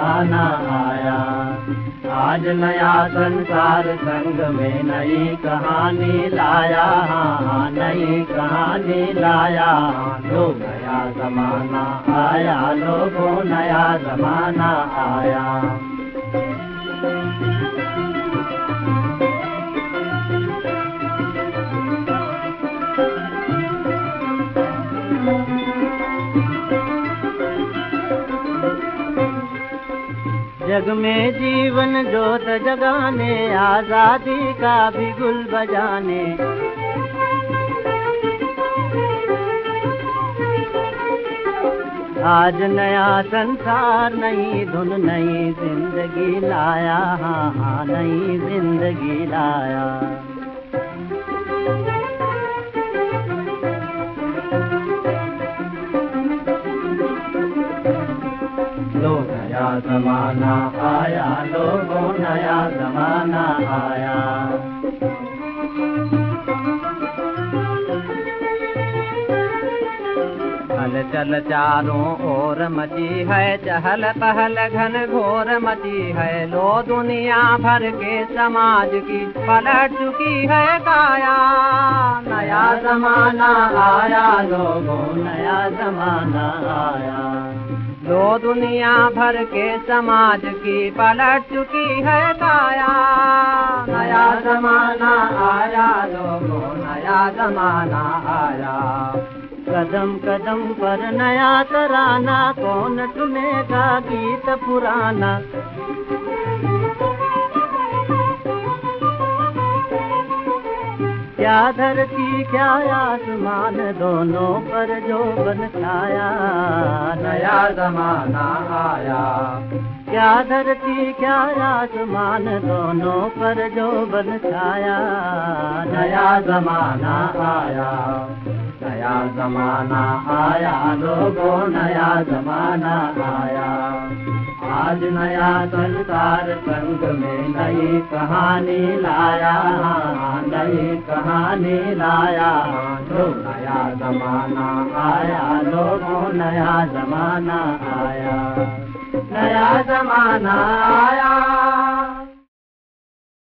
जमाना आया। आज नया संसार संग में नई कहानी लाया, हाँ नई कहानी लाया। लो नया जमाना आया, लोगों नया जमाना आया। जग में जीवन जोत जगाने, आजादी का भी गुल बजाने। आज नया संसार नई धुन नई जिंदगी लाया, हाँ हाँ नई जिंदगी लाया। लो नया जमाना आया, लोगों नया जमाना आया। हलचल चारों ओर मची है, चहल पहल घन घोर मची है। लो दुनिया भर के समाज की पलट चुकी है काया। नया जमाना आया, लोगों नया जमाना आया। लो दुनिया भर के समाज की पलट चुकी है काया। नया जमाना आया, लोगों नया जमाना आया। कदम कदम पर नया तराना, कौन सुनेगा गीत पुराना। क्या धरती क्या आसमान, दोनों पर जो बन छाया। नया जमाना आया। क्या धरती क्या आसमान, दोनों पर जो बन छाया। नया जमाना आया, नया जमाना आया, लोगों नया जमाना आया। आज नया संसार संग में नई कहानी लाया, नई कहानी लाया। जो नया जमाना आया, लोगों नया जमाना आया। नया जमाना आया।